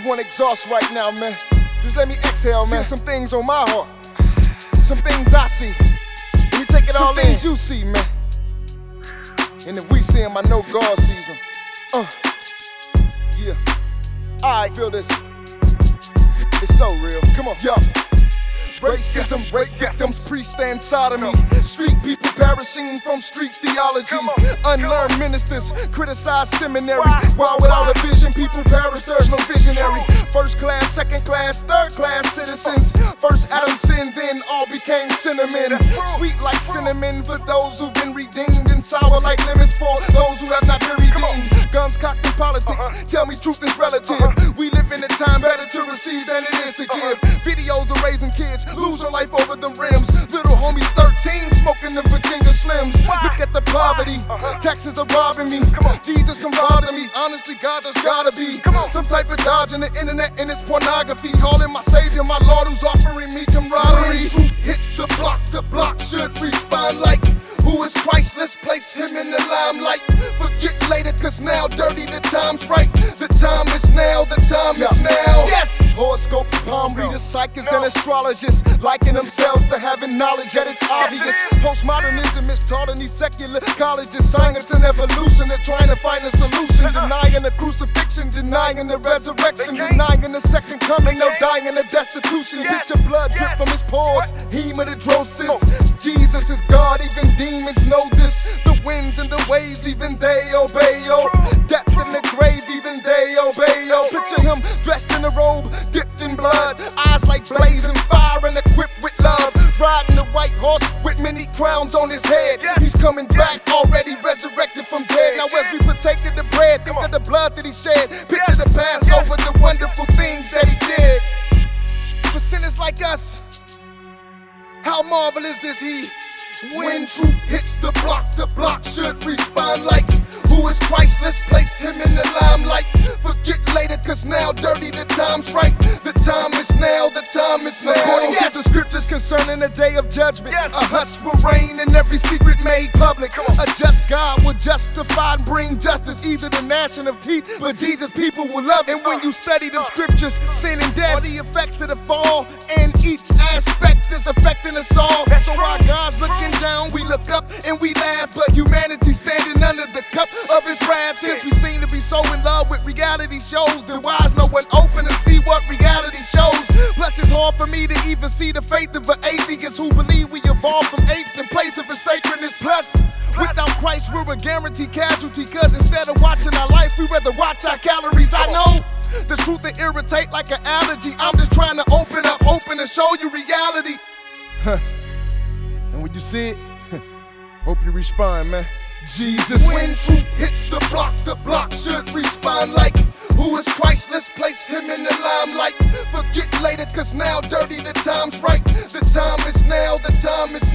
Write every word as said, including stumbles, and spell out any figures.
wanna exhaust right now, man. Just let me exhale, man. See some things on my heart, some things I see. Let me take it some all in. Some things you see, man. And if we see them, I know God sees them. Uh, yeah. I feel this. It's so real. Come on, yo. Racism, rape victims, priests and sodomy. Street people perishing from street theology. Unlearned ministers criticize seminaries. While without a vision, people perish, there's no visionary. First class, second class, third class citizens. First Adam sinned, then all became cinnamon. Sweet like cinnamon for those who've been redeemed, and sour like lemons for those who have not been redeemed. Guns cocked in politics, tell me truth is relative. We live in a time better to receive than it is to give. Videos of raising kids, lose your life over them rims. Little homies thirteen, smoking the Virginia Slims. Look at the poverty, taxes are robbing me. Jesus come bother me, honestly God there's gotta be some type of dodge in the internet and it's pornography. Calling my savior, my Lord who's offering me camaraderie. When truth hits the block, the block should respond like, who is Christ? Let's place him in the limelight. Forget later, cause now dirty, the time's right. The time is now, the time is now. Yes! Horoscopes, palm readers, psychics, and astrologists liking themselves to having knowledge that it's obvious. Postmodernism is taught in these secular colleges. Science and evolution, they're trying to find a solution. Denying the crucifixion, denying the resurrection, denying the second coming, no dying in the destitution. Get your blood drip from his pores, hematidrosis. Jesus is God, even demons know this. The winds and the waves, even they obey, yo. Death in the grave, even they obey, yo. Picture him dressed in a robe, dipped in blood, eyes like blazing fire and equipped with love. Riding a white horse with many crowns on his head. He's coming back, already resurrected from dead. Now as we partake of the bread, think of the blood that he shed. Picture the Passover, the wonderful things that he did. For sinners like us, how marvelous is he? When truth hits the block, the block should respond like, who is Christ? Let's place him in the limelight. Forget later, cause now dirty, the time's right. The time is now, the time is now. According yes. to the scriptures concerning the day of judgment, yes. a hush will reign and every secret made public. A just God will justify and bring justice, either the gnashing of teeth, but Jesus people will love it. And when you study the scriptures, sin and death are the effects of the fall, and each aspect is affecting us all. So while God's looking down, we look up and we laugh, but humanity standing under the cup of his wrath. Since we seem to be so in love with reality shows, then why is no one open to see what reality shows? Plus it's hard for me to even see the faith of an atheist who believe we evolved from apes in place of his sacredness. Plus, without Christ we're a guaranteed casualty, cause instead of watching our life, we rather watch our calories. I know the truth will irritate like an allergy. I'm just trying to open up, open and show you reality. Huh. And when you see it, hope you respond, man. Jesus. When truth hits the block, the block should respond like, who is Christ? Let's place him in the limelight. Forget later, cause now dirty, the time's right. The time is now, the time is